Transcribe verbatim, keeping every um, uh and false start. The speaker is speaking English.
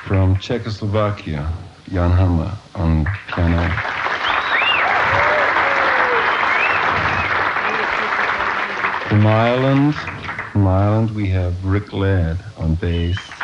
From Czechoslovakia, Jan Hammer on piano. From Ireland, from Ireland we have Rick Laird on bass.